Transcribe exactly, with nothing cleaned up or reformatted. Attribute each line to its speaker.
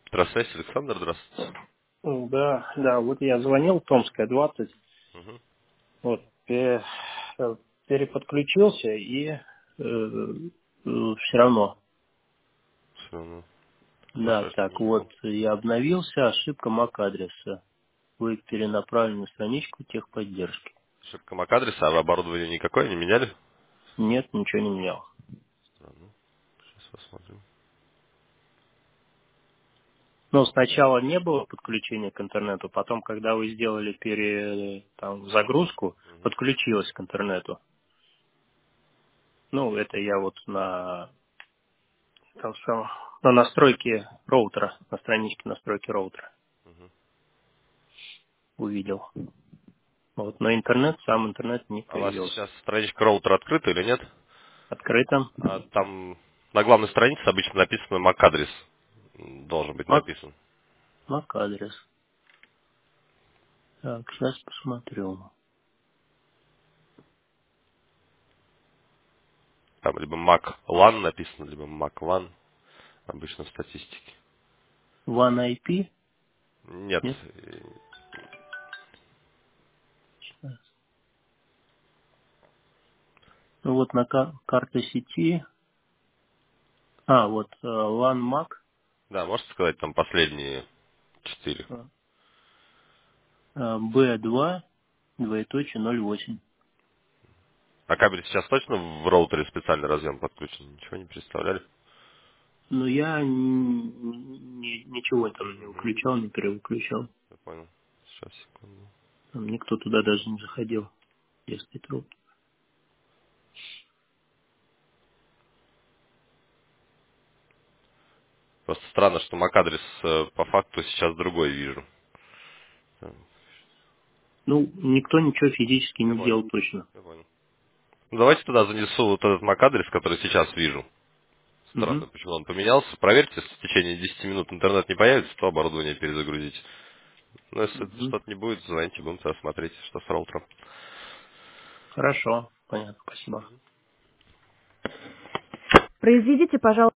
Speaker 1: Здравствуйте, Александр, здравствуйте.
Speaker 2: Да, да, вот я звонил, Томская, двадцать,
Speaker 1: Угу.
Speaker 2: вот, пе- э, переподключился и все равно.
Speaker 1: Все равно.
Speaker 2: Да,
Speaker 1: Слушаю, что
Speaker 2: так
Speaker 1: ничего.
Speaker 2: вот, я обновился, ошибка MAC-адреса. Вы перенаправлены на страничку техподдержки.
Speaker 1: Ошибка MAC-адреса, а оборудование никакое не меняли?
Speaker 2: Нет, ничего не менял.
Speaker 1: Странно. Сейчас посмотрим.
Speaker 2: Ну, сначала не было подключения к интернету, потом, когда вы сделали пере, там, загрузку,
Speaker 1: Угу.
Speaker 2: подключилось к интернету. Ну, это я вот на Там сам на настройке роутера, на страничке настройки роутера
Speaker 1: Угу.
Speaker 2: увидел. Вот, но интернет, сам интернет не
Speaker 1: А у вас
Speaker 2: появился.
Speaker 1: сейчас страничка роутера открыта или нет?
Speaker 2: Открыто.
Speaker 1: А там на главной странице обычно написано MAC-адрес. М, Должен быть
Speaker 2: Мак,
Speaker 1: написан.
Speaker 2: мак адрес. Так, сейчас посмотрю.
Speaker 1: Там либо MAC-лан написано, либо MAC-лан. Обычно в статистике.
Speaker 2: One ай пи?
Speaker 1: Нет.
Speaker 2: Нет?
Speaker 1: э,
Speaker 2: Сейчас. Ну вот на кар- карте сети. А, вот э, LAN MAC
Speaker 1: Да, можете сказать там последние четыре.
Speaker 2: би два двоеточие ноль восемь.
Speaker 1: А кабель сейчас точно в роутере специальный разъем подключен? Ничего не представляли?
Speaker 2: Но я н- ни- ничего там не
Speaker 1: Угу.
Speaker 2: выключал, не перевыключал.
Speaker 1: Я понял. Сейчас, секунду.
Speaker 2: Там никто туда даже не заходил, если труп.
Speaker 1: Просто странно, что MAC-адрес э, по факту сейчас другой вижу. Э,
Speaker 2: Ну, никто ничего физически
Speaker 1: Я
Speaker 2: не
Speaker 1: понял.
Speaker 2: делал точно.
Speaker 1: Я понял. Ну, давайте туда занесу вот этот MAC-адрес, который сейчас вижу.
Speaker 2: Угу.
Speaker 1: Странно, почему он поменялся. Проверьте, если в течение десяти минут интернет не появится, то оборудование перезагрузить. Но если
Speaker 2: Угу.
Speaker 1: что-то не будет, звоните, будем тогда смотреть, что с роутером.
Speaker 2: Хорошо, понятно, спасибо.
Speaker 1: Мгм.
Speaker 2: Произведите, пожалуйста.